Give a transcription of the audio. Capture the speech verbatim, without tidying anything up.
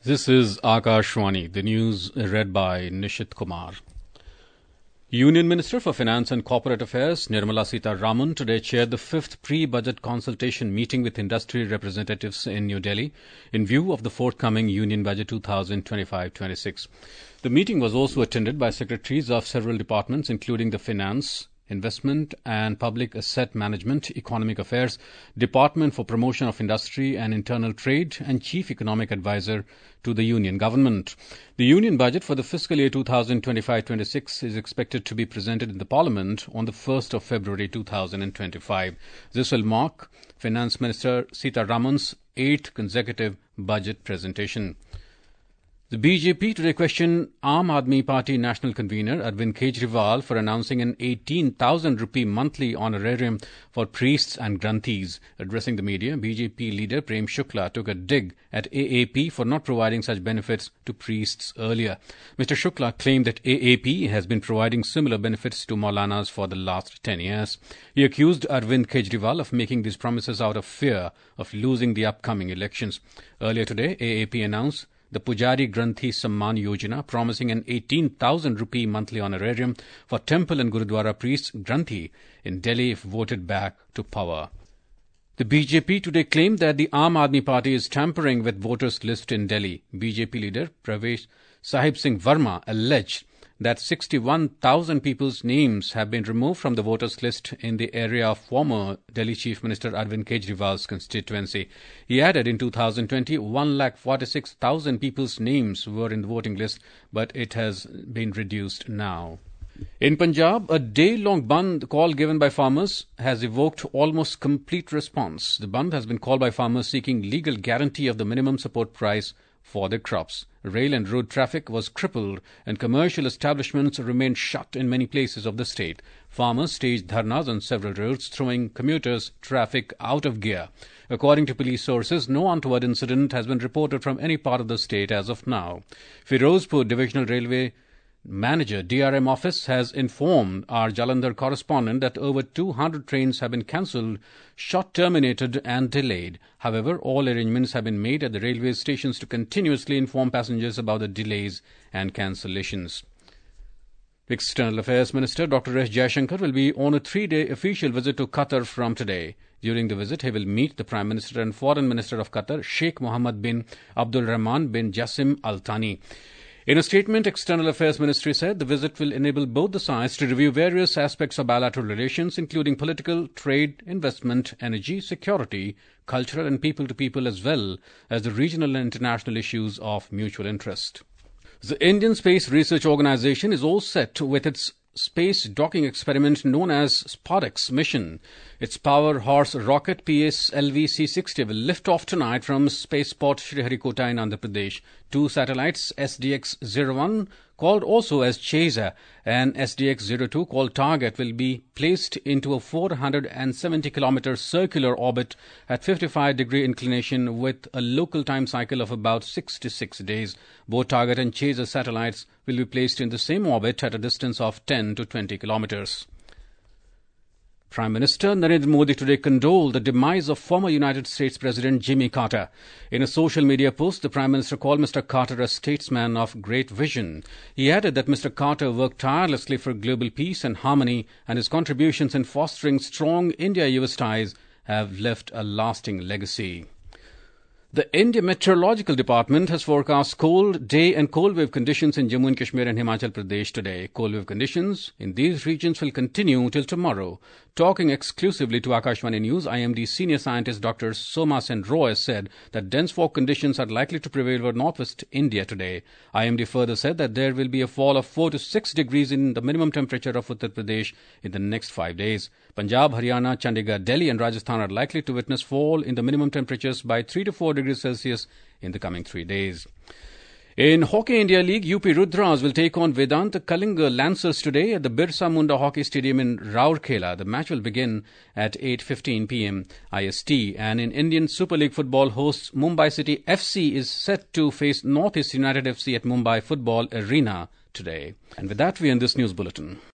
This is Akashwani, the news read by Nishit Kumar. Union Minister for Finance and Corporate Affairs Nirmala Sitharaman today chaired the fifth pre-budget consultation meeting with industry representatives in New Delhi in view of the forthcoming Union Budget twenty twenty-five twenty-six. The meeting was also attended by secretaries of several departments including the Finance, Investment and Public Asset Management, Economic Affairs, Department for Promotion of Industry and Internal Trade, and Chief Economic Advisor to the Union Government. The Union Budget for the fiscal year twenty twenty-five twenty-six is expected to be presented in the Parliament on the first of February twenty twenty-five. This will mark Finance Minister Sitharaman's eighth consecutive budget presentation. The B J P today questioned Aam Aadmi Party National Convener Arvind Kejriwal for announcing an eighteen thousand rupee monthly honorarium for priests and granthis. Addressing the media, B J P leader Prem Shukla took a dig at A A P for not providing such benefits to priests earlier. Mister Shukla claimed that A A P has been providing similar benefits to Maulanas for the last ten years. He accused Arvind Kejriwal of making these promises out of fear of losing the upcoming elections. Earlier today, A A P announced the Pujari Granthi Samman Yojana, promising an eighteen thousand rupee monthly honorarium for temple and Gurudwara priests Granthi in Delhi if voted back to power. The B J P today claimed that the Aam Aadmi Party is tampering with voters' list in Delhi. B J P leader Pravesh Sahib Singh Verma alleged that sixty-one thousand people's names have been removed from the voters' list in the area of former Delhi Chief Minister Arvind Kejriwal's constituency. He added in two thousand twenty, one lakh forty-six thousand people's names were in the voting list, but it has been reduced now. In Punjab, a day-long Bandh call given by farmers has evoked almost complete response. The Bandh has been called by farmers seeking legal guarantee of the minimum support price for their crops. Rail and road traffic was crippled and commercial establishments remained shut in many places of the state. Farmers staged dharnas on several roads, throwing commuters' traffic out of gear. According to police sources, no untoward incident has been reported from any part of the state as of now. Firozpur Divisional Railway Manager D R M office has informed our Jalandhar correspondent that over two hundred trains have been cancelled, short terminated and delayed. However, all arrangements have been made at the railway stations to continuously inform passengers about the delays and cancellations. External Affairs Minister Doctor S. Jaishankar will be on a three-day official visit to Qatar from today. During the visit, he will meet the Prime Minister and Foreign Minister of Qatar, Sheikh Mohammed bin Abdul Rahman bin Jassim Al Thani. In a statement, External Affairs Ministry said the visit will enable both the sides to review various aspects of bilateral relations, including political, trade, investment, energy, security, cultural and people-to-people, as well as the regional and international issues of mutual interest. The Indian Space Research Organisation is all set with its space docking experiment known as SPODEX mission. Its power horse rocket P S L V C sixty will lift off tonight from spaceport Sriharikota in Andhra Pradesh. Two satellites, S D X zero one, called also as Chaser, and S D X zero two, called Target, will be placed into a four hundred seventy kilometer circular orbit at fifty-five degree inclination with a local time cycle of about sixty-six days. Both Target and Chaser satellites will be placed in the same orbit at a distance of ten to twenty kilometers. Prime Minister Narendra Modi today condoled the demise of former United States President Jimmy Carter. In a social media post, the Prime Minister called Mister Carter a statesman of great vision. He added that Mister Carter worked tirelessly for global peace and harmony, and his contributions in fostering strong India-U S ties have left a lasting legacy. The India Meteorological Department has forecast cold day and cold wave conditions in Jammu and Kashmir and Himachal Pradesh today. Cold wave conditions in these regions will continue till tomorrow. Talking exclusively to Akashwani News, I M D senior scientist Doctor Soma Sen Roy said that dense fog conditions are likely to prevail over northwest India today. I M D further said that there will be a fall of four to six degrees in the minimum temperature of Uttar Pradesh in the next five days. Punjab, Haryana, Chandigarh, Delhi and Rajasthan are likely to witness fall in the minimum temperatures by three to four degrees Celsius in the coming three days. In Hockey India League, U P Rudras will take on Vedanta Kalinga Lancers today at the Birsa Munda Hockey Stadium in Rourkela. The match will begin at eight fifteen p m I S T. And in Indian Super League football, hosts Mumbai City F C is set to face North East United F C at Mumbai Football Arena today. And with that, we end this news bulletin.